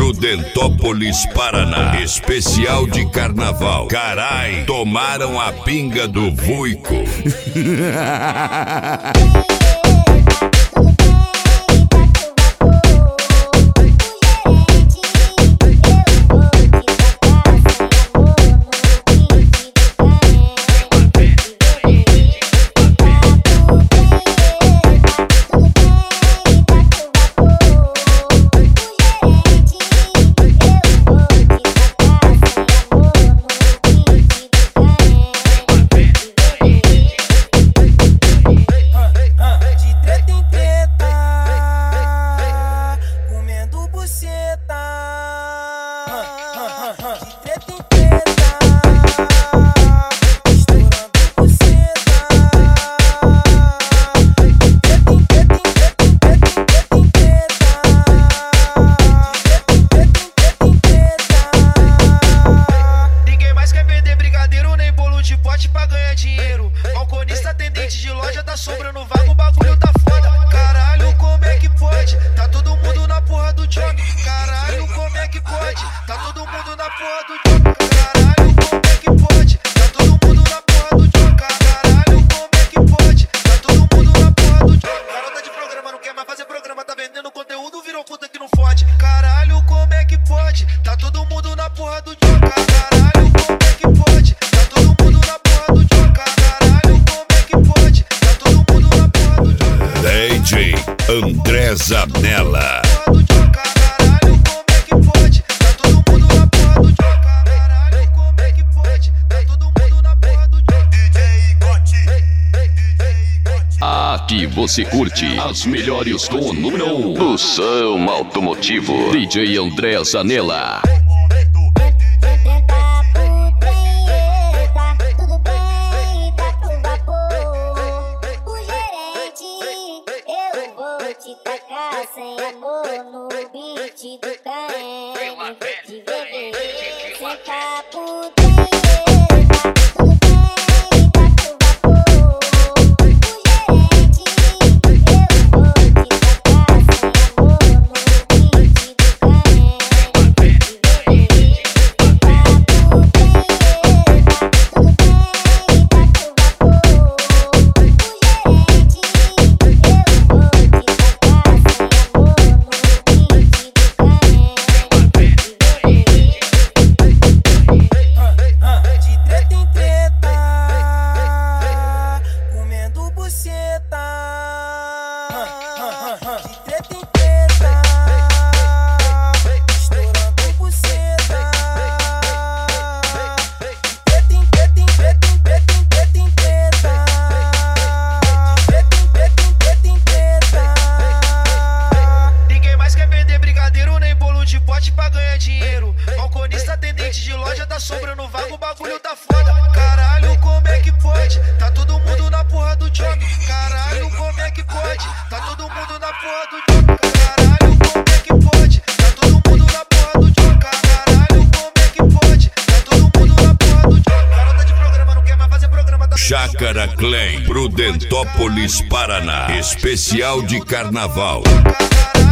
Prudentópolis, Paraná. Especial de carnaval. Carai, tomaram a pinga do Vuico. Pra ganhar dinheiro, balconista, atendente de loja, tá sobrando vaga, o bagulho tá foda. Caralho, como é que pode? Tá todo mundo na porra do job. Caralho, como é que pode? Tá todo mundo na porra do job. Caralho, como é que pode? Tá todo mundo na porra do job. Caralho, como é que pode? Tá todo mundo na porra do job. Garota de programa, não quer mais fazer programa, tá vendendo conteúdo, virou puta que não fode. Caralho, como é que pode? Tá todo mundo na porra do job. Caralho, como é que pode? Tá todo mundo na porra do job. Caralho, como é que pode? Tá todo mundo na porra do job. DJ André Zanella. Caralho, como é que pode? Tá todo mundo na porra do job. Caralho, como é que pode? Tá todo mundo na porra do job. DJ Gotti. Aqui você curte as melhores do número 1 do som automotivo. DJ André Zanella. Te tacar sem amor no beat do caramba. De beber, sem papo. Pra ganhar dinheiro, balconista, atendente de loja, tá sobrando vaga, o bagulho tá foda. Caralho, como é que pode? Tá todo mundo na porra do job. Caralho, como é que pode? Tá todo mundo na porra do job. Caralho, como é que pode? Tá todo mundo na porra do job. Caralho, como é que pode? Tá todo mundo na porra do job. Garota de programa, não quer mais fazer programa, tá Chácara Clan, Prudentópolis, Paraná. Especial de carnaval. Caralho.